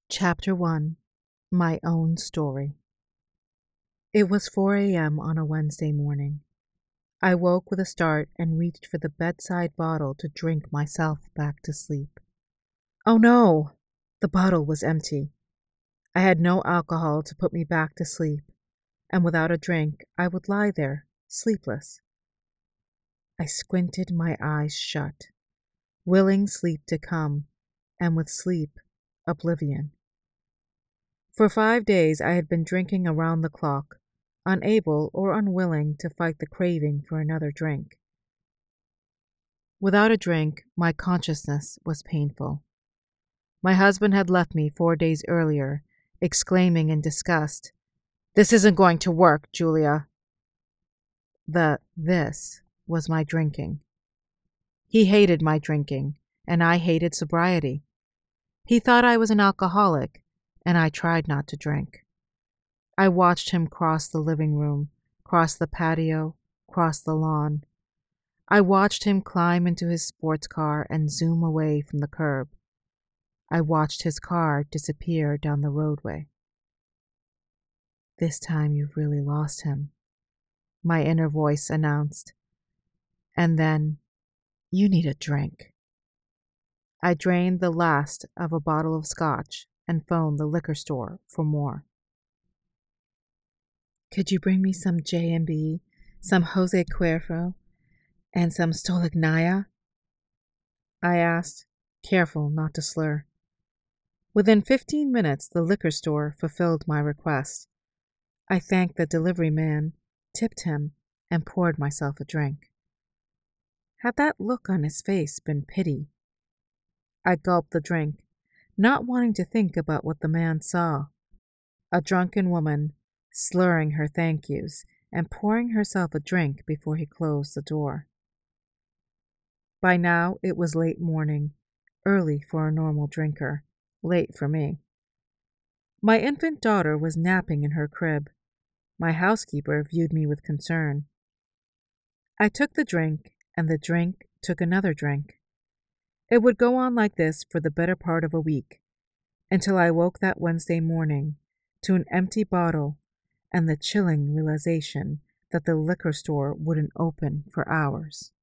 Chapter 1 My Own Story. It was 4 a.m. on a Wednesday morning. I woke with a start and reached for the bedside bottle to drink myself back to sleep. Oh no! The bottle was empty. I had no alcohol to put me back to sleep, and without a drink, I would lie there, sleepless. I squinted my eyes shut, willing sleep to come, and with sleep, oblivion. For 5 days I had been drinking around the clock, unable or unwilling to fight the craving for another drink. Without a drink, my consciousness was painful. My husband had left me 4 days earlier, exclaiming in disgust, "This isn't going to work, Julia." This was my drinking. He hated my drinking, and I hated sobriety. He thought I was an alcoholic, and I tried not to drink. I watched him cross the living room, cross the patio, cross the lawn. I watched him climb into his sports car and zoom away from the curb. I watched his car disappear down the roadway. "This time you've really lost him," my inner voice announced. And then, "You need a drink." I drained the last of a bottle of scotch and phoned the liquor store for more. "Could you bring me some J&B, some Jose Cuervo, and some Stolignaya?" I asked, careful not to slur. Within 15 minutes, the liquor store fulfilled my request. I thanked the delivery man, tipped him, and poured myself a drink. Had that look on his face been pity? I gulped the drink, not wanting to think about what the man saw. A drunken woman, slurring her thank yous and pouring herself a drink before he closed the door. By now it was late morning, early for a normal drinker, late for me. My infant daughter was napping in her crib. My housekeeper viewed me with concern. I took the drink, and the drink took another drink. It would go on like this for the better part of a week, until I woke that Wednesday morning to an empty bottle and the chilling realization that the liquor store wouldn't open for hours.